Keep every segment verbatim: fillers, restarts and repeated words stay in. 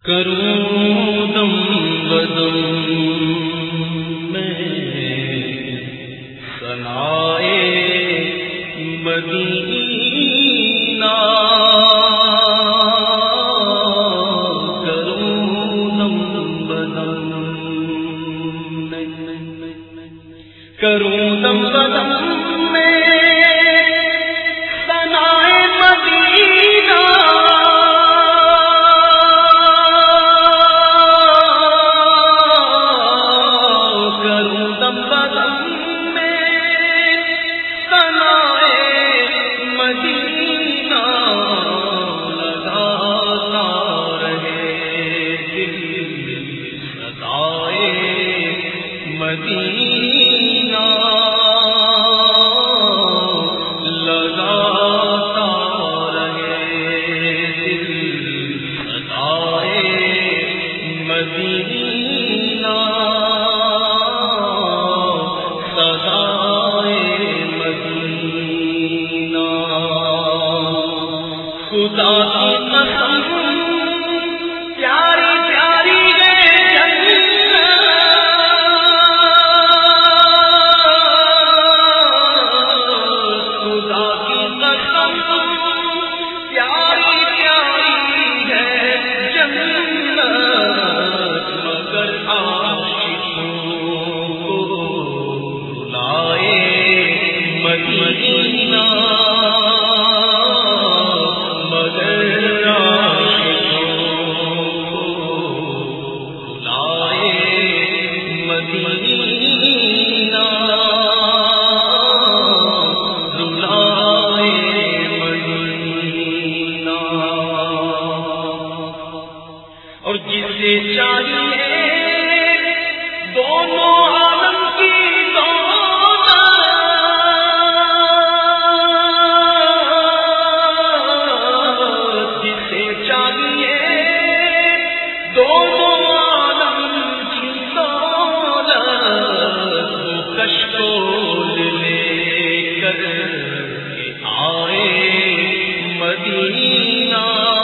کروں دم بدم میں ثنائے مدینہ، کروں دم بدم کروں دم بدم میں ثنائے مدینہ، مدینہ لگاتا رہے دل، صدائے مدینہ، صدائے مدینہ، خدا کی قسم پیاری پیاری مدینہ، مگر عاشقوں کو بلائے مدینہ، بلائے مدینہ، اور جسے چاہیے دونوں عالم کی دونوں عالم کی دولت، وہ کشکول لے کر آئے مدینہ،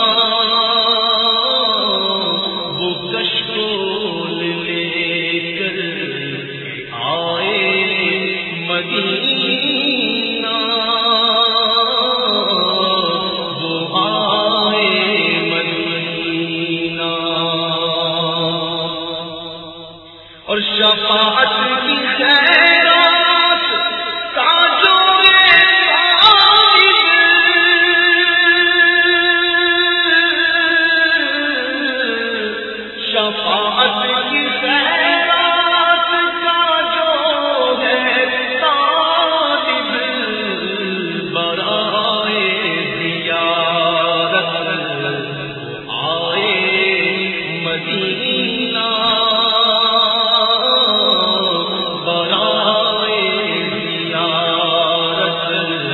وہ کشکول لے کر آئے مدینہ، وہ آئے مدینہ، اور شفاعت کی خیرات کا جو شفاعت کی خیرات کا جو ہے طالب، برائے زیارت آئے مدینہ، برائے زیارت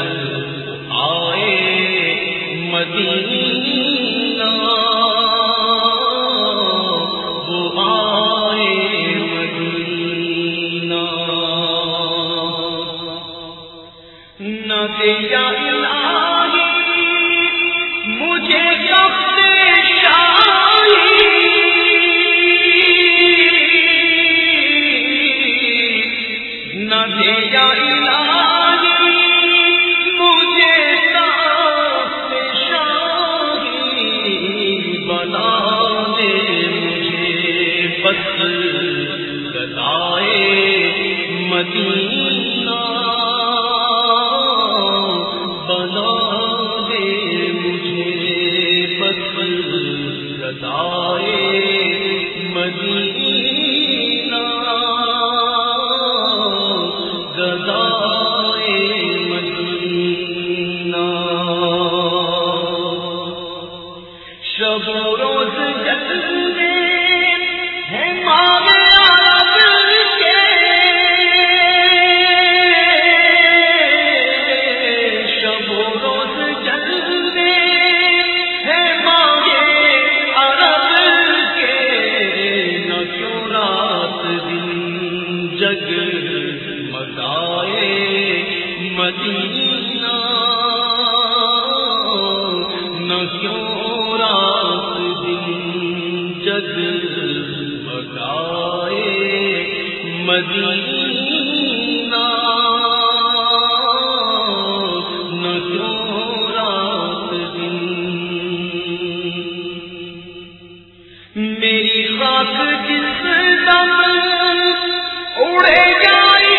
آئے مدینہ، وہ آئے مدینہ، نہ دیا الہی مجھے کفن شاہی، نہ دیا الہی مجھے تخت شاہی، بنا دے مجھے بس گدائے مدینہ، بنا دے مجھے بس گدائے مدینہ، گدائے مدینہ، شب و روز جلوے ہیں ماں عرب کے، شب و روز جلوے ہیں ماں عرب کے، نہ کیوں رات دن جگ مگائے مدینہ، نہ کیوں رات دن جگمگائے مدینہ نہ کیوں رات دن میری خاک جس دم اڑے جائے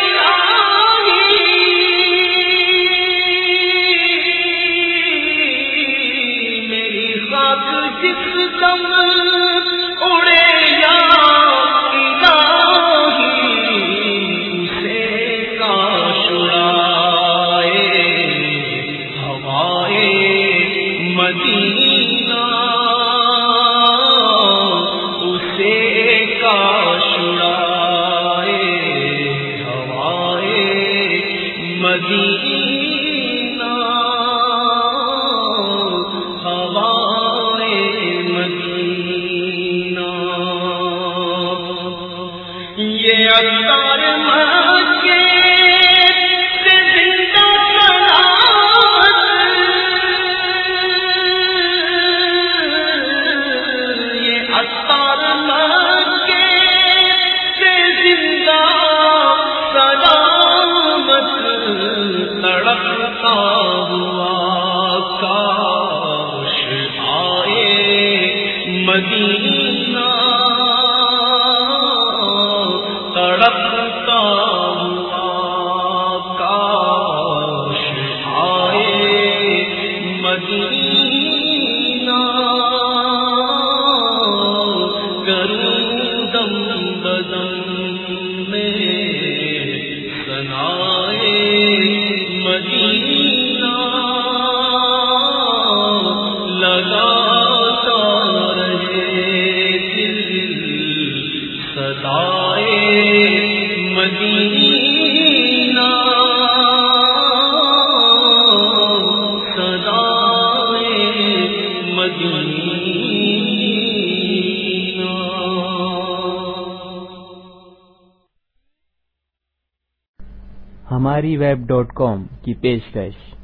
میری خاک جس دم اڑے یا مدینہ اسے کا شڑائے ہوائے مدینہ ہوائے مدینہ یہ اختار مکے سے زندہ اختار مکے سے زندہ سلامت تڑپتا ہوا کاش آئے مدینہ تڑپتا ہوا کاش آئے مدینہ دم بدن میں سنائے مدینہ لگاتا رہے دل صدائے مدینہ صدائے مدینہ ہماری ویب ڈاٹ کام کی پیشکش